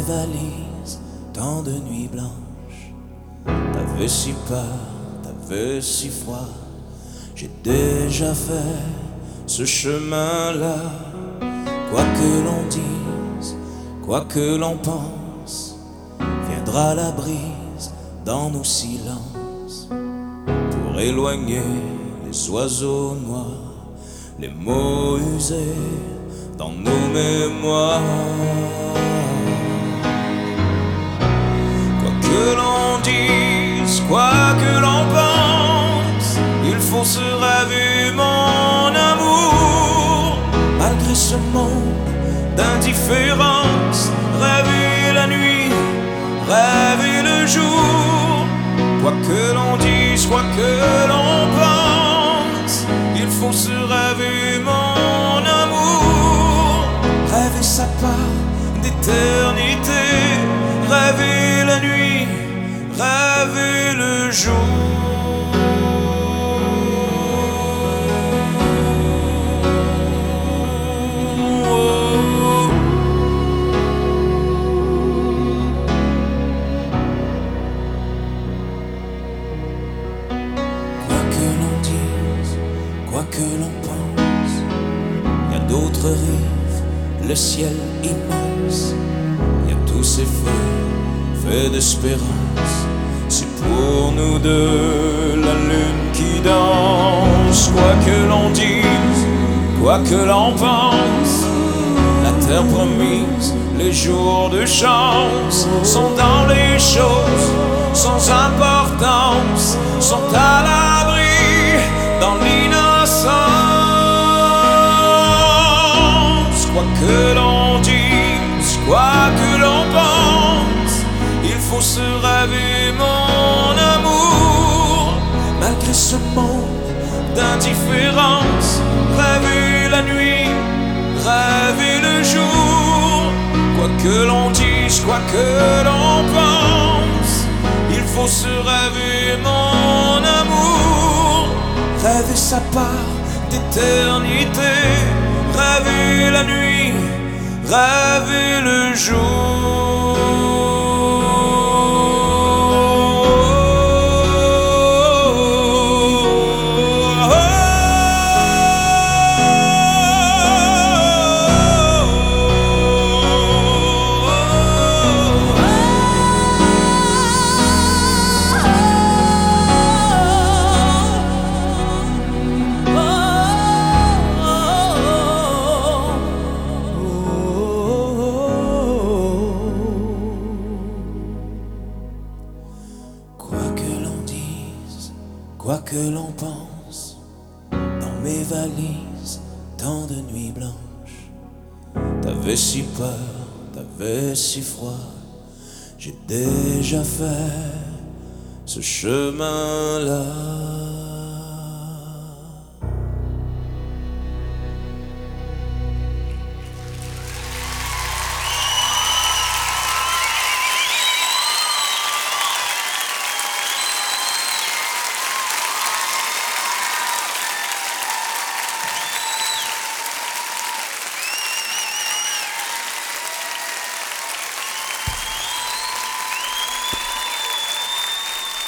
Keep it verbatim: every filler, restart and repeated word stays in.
valises, tant de nuits blanches. T'avais si peur, t'avais si froid. J'ai déjà fait ce chemin-là. Quoi que l'on dise, quoi que l'on pense, viendra la brise dans nos silences pour éloigner les oiseaux noirs, les mots usés dans nos mémoires. Quoi que l'on dise, quoi que l'on pense, il faut se rêver, mon amour. Malgré ce monde d'indifférence, rêver la nuit, rêver le jour. Quoi que l'on dise, quoi que l'on pense, il faut se rêver, mon amour. Rêver sa part d'éternité, rêver la nuit, rêver le jour. Quoi que l'on pense, y a d'autres rives, le ciel immense, y a tous ces feux, faits d'espérance. C'est pour nous deux la lune qui danse. Quoi que l'on dise, quoi que l'on pense, la terre promise, les jours de chance sont dans les choses sans importance, sont à l'abri dans l'innocence. Quoi que l'on dise, quoi que l'on pense, il faut se rêver, mon amour. Malgré ce monde d'indifférence, rêver la nuit, rêver le jour. Quoi que l'on dise, quoi que l'on pense, il faut se rêver, mon amour. Rêver sa part d'éternité, rêver la nuit, rêver le jour. Quoi que l'on pense, dans mes valises, tant de nuits blanches. T'avais si peur, t'avais si froid. J'ai déjà fait ce chemin-là.